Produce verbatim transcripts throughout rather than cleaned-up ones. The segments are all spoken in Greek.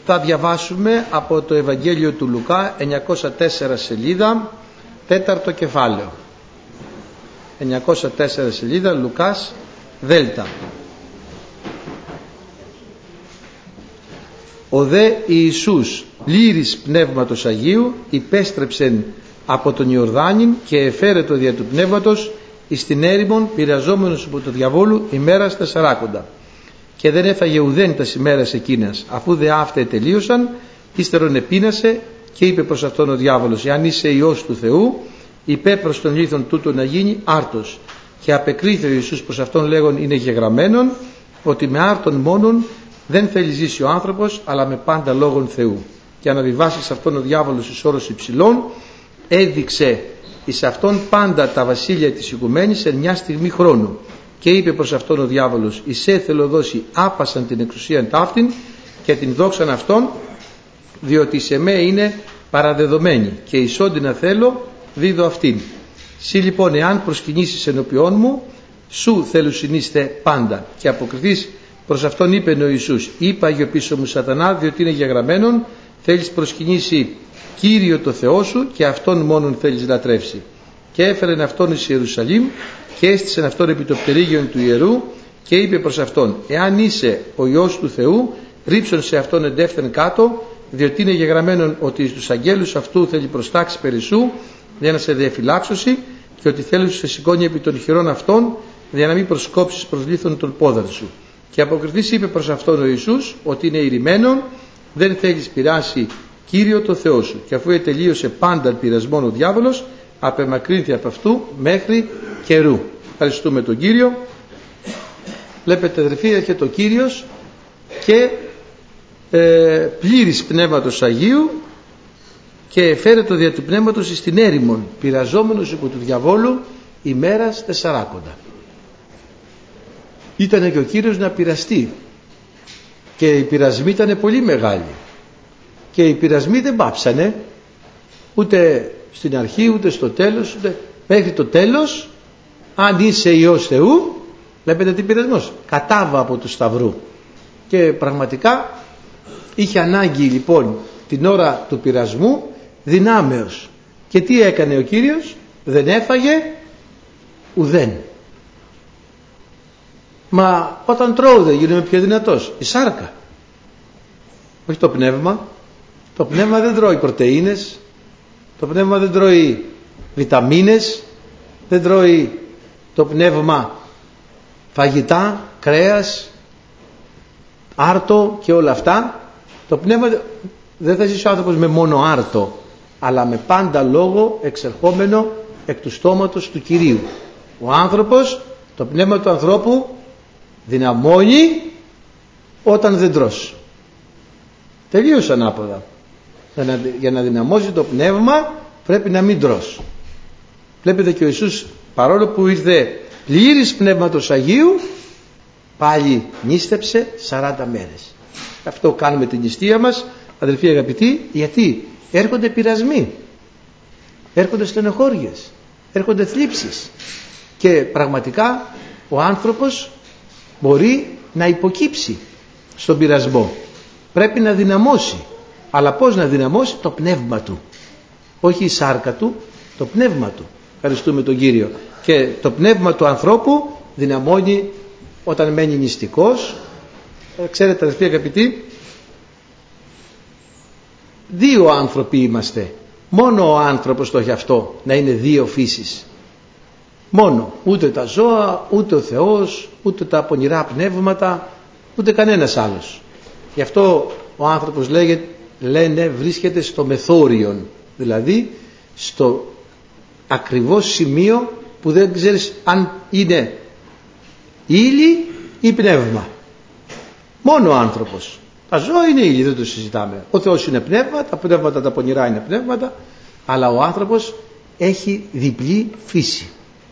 Θα διαβάσουμε από το Ευαγγέλιο του Λουκά, εννιακόσια τέσσερα σελίδα, τέταρτο κεφάλαιο. εννιακόσια τέσσερα σελίδα, Λουκάς Δέλτα. Ο δε Ιησούς πλήρης Πνεύματος Αγίου υπέστρεψεν από τον Ιορδάνην και εφέρετο δια του Πνεύματος εις την έρημον πειραζόμενος από το διαβόλου ημέρας τεσσαράκοντα. Και δεν έφαγε ουδέν τας ημέρας εκείνας. Αφού δε αυτά τελείωσαν, ύστερον επίνασε και είπε προς αυτόν ο διάβολος: εάν είσαι Υιός του Θεού, είπε προς τον λίθον τούτο να γίνει άρτος. Και απεκρίθη ο Ιησούς προς αυτόν λέγον: είναι γεγραμμένον ότι με άρτον μόνον δεν θέλει ζήσει ο άνθρωπος, αλλά με πάντα λόγων Θεού. Και αναβιβάσεις αυτόν ο διάβολος εις όρος υψηλών, έδειξε εις αυτόν πάντα τα βασίλεια της οικουμένης σε μια στιγμή χρόνου. Και είπε προς αυτόν ο διάβολος: εισέ θέλω δώσει άπασαν την εξουσίαν ταύτην και την δόξαν αυτόν, διότι σε με είναι παραδεδομένη και εισόντινα θέλω δίδω αυτήν. Συ λοιπόν εάν προσκυνήσεις ενώπιόν μου, σου θέλουσιν πάντα. Και αποκριθείς προς αυτόν είπε ο Ιησούς: είπα γιο πίσω μου σατανά, διότι είναι γεγραμμένον θέλεις προσκυνήσει Κύριο το Θεό σου και αυτόν μόνον θέλεις λατρεύσει. Και έφερεν αυτόν εις Ιερουσαλήμ και έστησεν αυτόν επί το πτερίγιον του ιερού και είπε προς αυτόν: εάν είσαι ο Υιός του Θεού, ρίψον σε αυτόν εντεύθεν κάτω, διότι είναι γεγραμμένον ότι στους αγγέλους αυτού θέλει προστάξει περί σου για να σε διαφυλάξωση, και ότι θέλει σε σηκώνει επί των χειρών αυτών για να μην προσκόψεις προς λίθον των πόδων σου. Και αποκριθείς είπε προς αυτόν ο Ιησούς ότι είναι ηρημένον, δεν θέλεις πειράσει Κύριο το Θεό σου. Και αφού ετελείωσε πάνταν πειρασμόν ο διάβολος, απεμακρύνθη από αυτού μέχρι καιρού. Ευχαριστούμε τον Κύριο. Βλέπετε αδερφοί, έρχεται ο Κύριος και ε, πλήρης Πνεύματος Αγίου και φέρετο δια του Πνεύματος εις την έρημον πειραζόμενος υπό του διαβόλου ημέρας τεσσαράκοντα. Ήτανε και ο Κύριος να πειραστεί και οι πειρασμοί ήταν πολύ μεγάλοι και οι πειρασμοί δεν πάψανε ούτε στην αρχή ούτε στο τέλος, ούτε μέχρι το τέλος. Αν είσαι Υιός Θεού, βλέπετε τι πειρασμός, κατάβα από του σταυρού. Και πραγματικά είχε ανάγκη λοιπόν την ώρα του πειρασμού δυνάμεως. Και τι έκανε ο Κύριος? Δεν έφαγε ουδέν. Μα όταν τρώω δεν γίνομαι πιο δυνατός? Η σάρκα, όχι το πνεύμα. Το πνεύμα δεν τρώει πρωτεΐνες, το πνεύμα δεν τρώει βιταμίνες, δεν τρώει το πνεύμα φαγητά, κρέας, άρτο και όλα αυτά. Το πνεύμα δεν θα ζήσει ο άνθρωπος με μόνο άρτο, αλλά με πάντα λόγο εξερχόμενο εκ του στόματος του Κυρίου. Ο άνθρωπος, το πνεύμα του ανθρώπου δυναμώνει όταν δεν τρως. Τελείως ανάποδα. Για να δυναμώσει το πνεύμα πρέπει να μην τρως. Βλέπετε και ο Ιησούς, παρόλο που ήρθε πλήρης Πνεύματος Αγίου, πάλι νήστεψε σαράντα μέρες. Αυτό κάνουμε την νηστεία μας, αδελφοί αγαπητοί, γιατί έρχονται πειρασμοί, έρχονται στενοχώριες, έρχονται θλίψεις και πραγματικά ο άνθρωπος μπορεί να υποκύψει στον πειρασμό. Πρέπει να δυναμώσει. Αλλά πώς να δυναμώσει? Το πνεύμα του, όχι η σάρκα του, το πνεύμα του. Ευχαριστούμε τον Κύριο. Και το πνεύμα του ανθρώπου δυναμώνει όταν μένει νηστικός. Ξέρετε αδελφοί αγαπητοί, δύο άνθρωποι είμαστε. Μόνο ο άνθρωπος το έχει αυτό, να είναι δύο φύσεις. Μόνο. Ούτε τα ζώα, ούτε ο Θεός, ούτε τα πονηρά πνεύματα, ούτε κανένας άλλος. Γι' αυτό ο άνθρωπος λέγεται, λένε βρίσκεται στο μεθόριον, δηλαδή στο ακριβώς σημείο που δεν ξέρεις αν είναι ύλη ή πνεύμα. Μόνο ο άνθρωπος. Τα ζώα είναι ύλη, δεν το συζητάμε. Ο Θεός είναι πνεύμα, τα πνεύματα τα πονηρά είναι πνεύματα, αλλά ο άνθρωπος έχει διπλή φύση.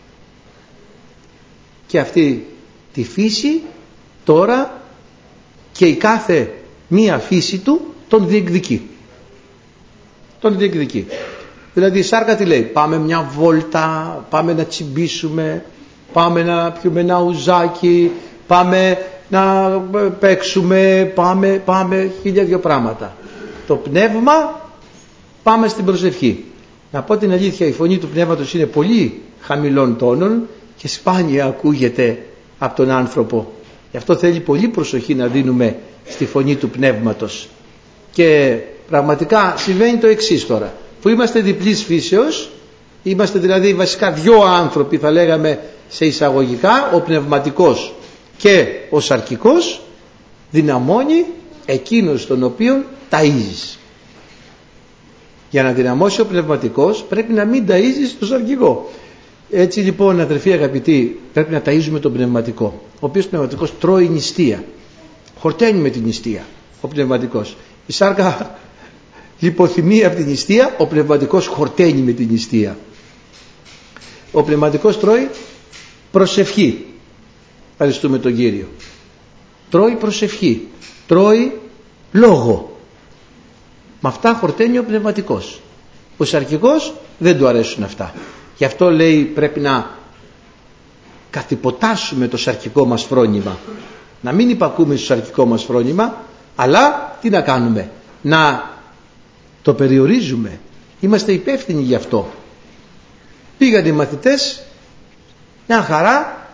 Και αυτή τη φύση τώρα και η κάθε μία φύση του τον διεκδικεί. Τον διεκδικεί. Δηλαδή η σάρκα τι λέει? Πάμε μια βόλτα, πάμε να τσιμπήσουμε, πάμε να πιούμε ένα ουζάκι, πάμε να παίξουμε, πάμε, πάμε, χίλια δυο πράγματα. Το πνεύμα, πάμε στην προσευχή. Να πω την αλήθεια, η φωνή του πνεύματος είναι πολύ χαμηλών τόνων και σπάνια ακούγεται από τον άνθρωπο. Γι' αυτό θέλει πολύ προσοχή να δίνουμε στη φωνή του πνεύματος. Και πραγματικά συμβαίνει το εξής τώρα, που είμαστε διπλής φύσεως, είμαστε δηλαδή βασικά δυο άνθρωποι, θα λέγαμε σε εισαγωγικά, ο πνευματικός και ο σαρκικός, δυναμώνει εκείνος τον οποίον ταΐζεις. Για να δυναμώσει ο πνευματικός πρέπει να μην ταΐζεις τον σαρκικό. Έτσι λοιπόν, αδερφοί αγαπητοί, πρέπει να ταΐζουμε τον πνευματικό, ο οποίος πνευματικός τρώει νηστεία, χορταίνει με την νηστεία ο πνευματικός. Η σάρκα λιποθυμεί από την νηστεία, ο πνευματικός χορταίνει με την νηστεία. Ο πνευματικός τρώει προσευχή, ευχαριστούμε τον Κύριο, τρώει προσευχή, τρώει λόγο. Με αυτά χορταίνει ο πνευματικός. Ο σαρκικός δεν του αρέσουν αυτά. Γι' αυτό λέει πρέπει να καθυποτάσουμε το σαρκικό μας φρόνημα, να μην υπακούμε στο σαρκικό μας φρόνημα, αλλά τι να κάνουμε, να το περιορίζουμε. Είμαστε υπεύθυνοι γι' αυτό. Πήγαν οι μαθητές μια χαρά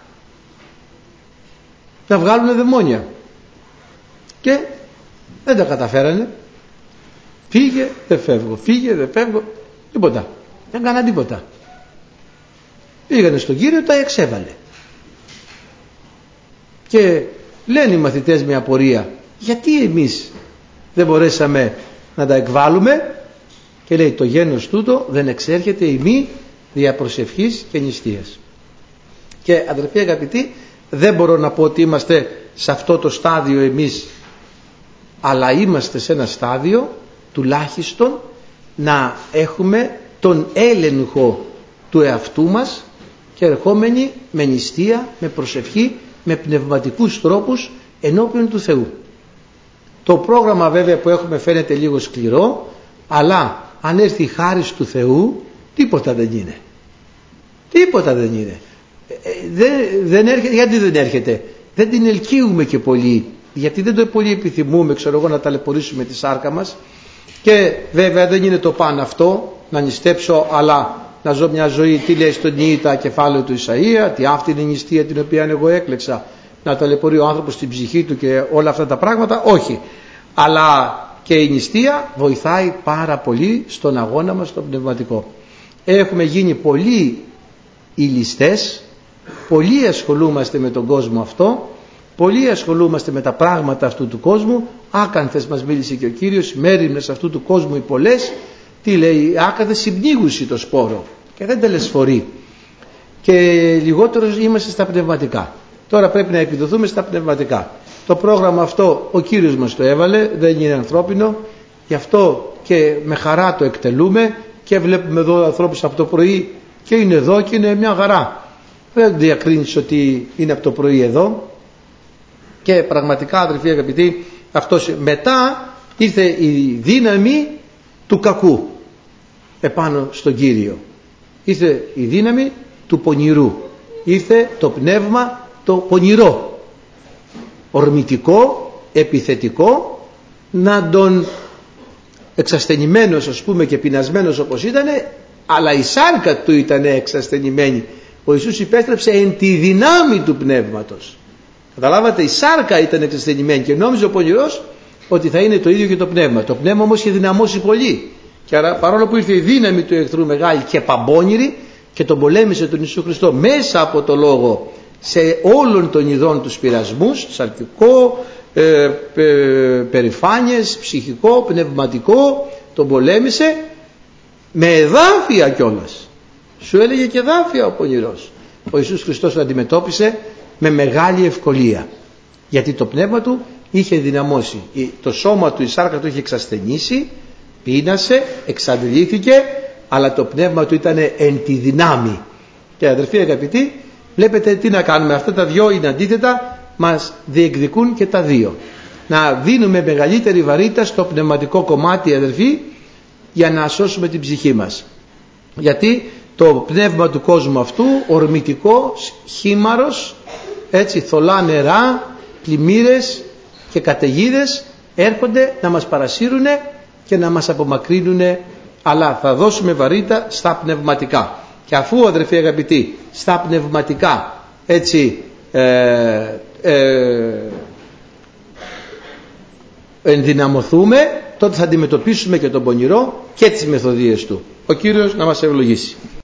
να βγάλουν δαιμόνια και δεν τα καταφέρανε. Φύγε, δεν φεύγω, φύγε, δεν φεύγω, τίποτα, δεν έκανα τίποτα. Πήγανε στον Κύριο, τα εξέβαλε. Και λένε οι μαθητές με απορία, γιατί εμείς δεν μπορέσαμε να τα εκβάλουμε? Και λέει, το γένος τούτο δεν εξέρχεται ημί δια προσευχής και νηστείας. Και αδερφοί αγαπητοί, δεν μπορώ να πω ότι είμαστε σε αυτό το στάδιο εμείς, αλλά είμαστε σε ένα στάδιο τουλάχιστον να έχουμε τον έλεγχο του εαυτού μας και ερχόμενοι με νηστεία, με προσευχή, με πνευματικούς τρόπους ενώπιον του Θεού. Το πρόγραμμα βέβαια που έχουμε φαίνεται λίγο σκληρό, αλλά αν έρθει η χάρις του Θεού τίποτα δεν είναι. Τίποτα δεν είναι. Ε, δεν, δεν έρχεται, γιατί δεν έρχεται? Δεν την ελκύουμε και πολύ, γιατί δεν το πολύ επιθυμούμε, ξέρω εγώ, να ταλαιπωρήσουμε τη σάρκα μας. Και βέβαια δεν είναι το παν αυτό, να νηστέψω, αλλά να ζω μια ζωή, τι λέει στον Ιήτα κεφάλαιο του Ισαΐα, τι αυτή είναι η νηστεία την οποία εγώ έκλεξα, να ταλαιπωρεί ο άνθρωπος στην ψυχή του και όλα αυτά τα πράγματα. Όχι. Αλλά και η νηστεία βοηθάει πάρα πολύ στον αγώνα μας στον πνευματικό. Έχουμε γίνει πολύ οι ληστές, πολύ ασχολούμαστε με τον κόσμο αυτό, πολύ ασχολούμαστε με τα πράγματα αυτού του κόσμου. Άκανθες μας μίλησε και ο Κύριος, μέριμνες αυτού του κόσμου οι πολλές, τι λέει, άκανθες συμπνίγουσι το σπόρο και δεν τελεσφορεί. Και λιγότερο είμαστε στα πνευματικά. Τώρα πρέπει να επιδοθούμε στα πνευματικά. Το πρόγραμμα αυτό ο Κύριος μας το έβαλε, δεν είναι ανθρώπινο, γι' αυτό και με χαρά το εκτελούμε και βλέπουμε εδώ ανθρώπους από το πρωί και είναι εδώ και είναι μια χαρά. Δεν διακρίνεις ότι είναι από το πρωί εδώ. Και πραγματικά, αδελφοί αγαπητοί, αυτός, μετά ήρθε η δύναμη του κακού επάνω στον Κύριο. Ήρθε η δύναμη του πονηρού. Ήρθε το πνεύμα το πονηρό, ορμητικό, επιθετικό, να τον εξασθενημένος, ας πούμε, και πεινασμένος όπως ήτανε, αλλά η σάρκα του ήταν εξασθενημένη. Ο Ιησούς υπέστρεψε εν τη δυνάμει του πνεύματος. Καταλάβατε, η σάρκα ήταν εξασθενημένη και νόμιζε ο πονηρός ότι θα είναι το ίδιο και το πνεύμα. Το πνεύμα όμως είχε δυναμώσει πολύ. Και άρα, παρόλο που ήρθε η δύναμη του εχθρού μεγάλη και παμπώνηρη και τον πολέμησε τον Ιησού Χριστό μέσα από το λόγο σε όλων των ειδών τους πειρασμούς, σαρκικό, ε, ε, περηφάνειες, ψυχικό, πνευματικό, τον πολέμησε με εδάφια κιόλας. Σου έλεγε και εδάφια ο πονηρός. Ο Ιησούς Χριστός τον αντιμετώπισε με μεγάλη ευκολία, γιατί το πνεύμα του είχε δυναμώσει. Το σώμα του, η σάρκα του είχε εξασθενήσει, πείνασε, εξαντλήθηκε, αλλά το πνεύμα του ήταν εν τη δυνάμει. Και αδερφοί αγαπητοί, βλέπετε τι να κάνουμε. Αυτά τα δυο είναι αντίθετα, μας διεκδικούν και τα δύο. Να δίνουμε μεγαλύτερη βαρύτητα στο πνευματικό κομμάτι, αδερφοί, για να σώσουμε την ψυχή μας. Γιατί το πνεύμα του κόσμου αυτού, ορμητικό, χήμαρος, έτσι, θολά νερά, πλημμύρες και καταιγίδες έρχονται να μας παρασύρουν και να μας απομακρύνουν, αλλά θα δώσουμε βαρύτητα στα πνευματικά. Και αφού, αδερφοί αγαπητοί, στα πνευματικά έτσι ε, ε, ενδυναμωθούμε, τότε θα αντιμετωπίσουμε και τον πονηρό και τις μεθοδίες του. Ο Κύριος να μας ευλογήσει.